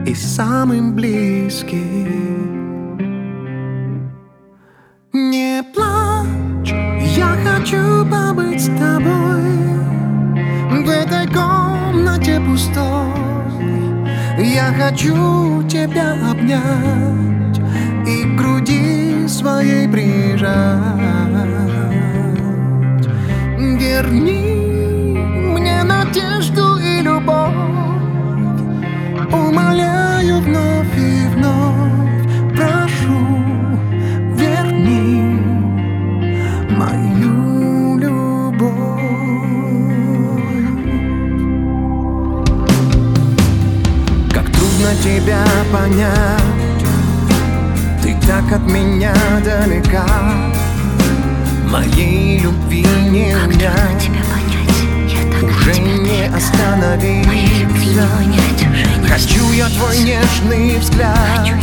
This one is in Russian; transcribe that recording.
и самым близким. Не плачь, я хочу побыть с тобой в этой комнате пустой. Я хочу тебя обнять и к груди своей прижать. Верни мне надежду и любовь, умоляю вновь и вновь, прошу, верни мою любовь. Как трудно тебя понять, ты так от меня далека. Моей любви не унять, уже не остановиться. Хочу я твой нежный взгляд,